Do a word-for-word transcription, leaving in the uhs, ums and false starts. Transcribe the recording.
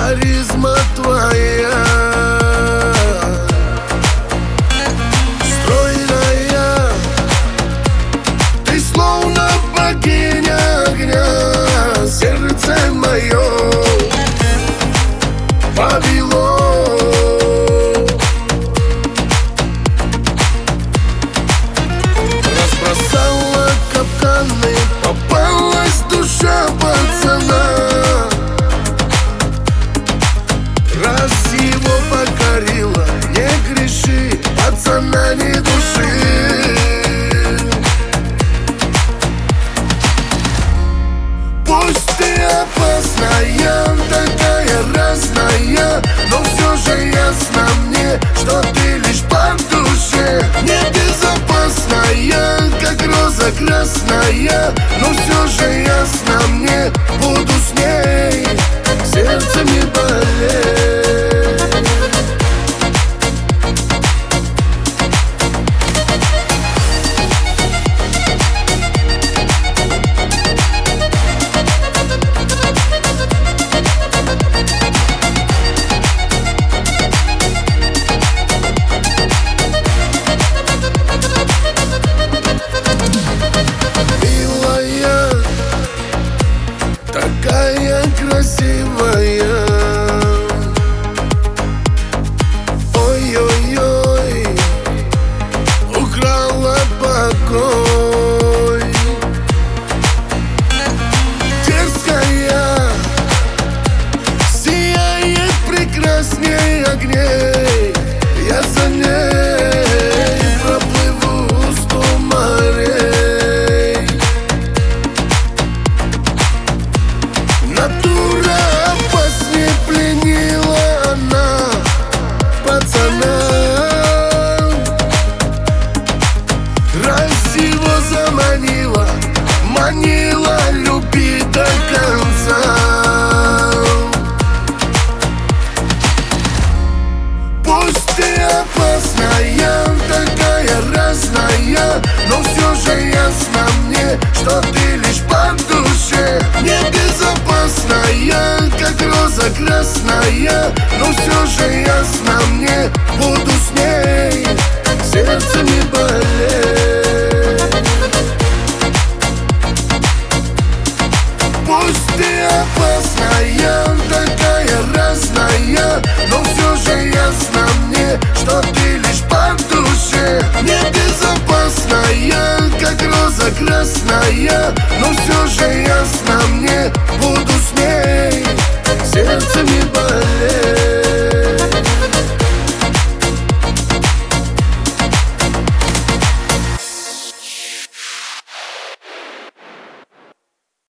харизма твоя стройная, ты словно богиня огня. Сердце мое повело, разбросала капканы, попалась душа пацана. Раз его покорила, не греши, пацана не души. Пусть ты опасная, такая разная, но все же ясно мне, что ты лишь по душе. Небезопасная, как роза красная, но все же ясно мне, буду с ней сердцем не болеть. Такая красивая, ой-ой-ой, украла покой. Дерзкая, сияет прекрасней огней. Я за ней проплыву сто морей. Натура опасней пленила она пацана. Раз его заманила, манила любить до конца. Пусть ты опасная, такая разная, но все же ясно мне, что ты лишь по душе. Небезопасная, как роза красная, но все же ясно мне, буду с ней сердцем не болеть. Пусть ты опасная, такая разная, но все же ясно мне, что ты лишь по душе.